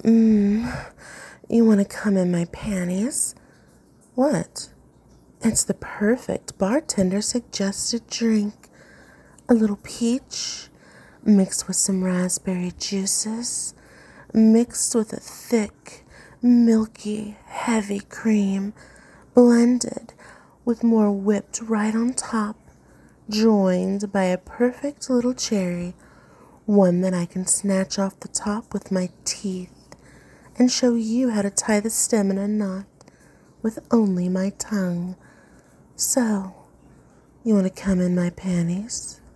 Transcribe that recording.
You want to come in my panties? What? It's the perfect bartender suggested drink. A little peach, mixed with some raspberry juices, mixed with a thick, milky, heavy cream, blended with more whipped right on top, joined by a perfect little cherry, one that I can snatch off the top with my teeth and show you how to tie the stem in a knot with only my tongue. So, you want to come in my panties?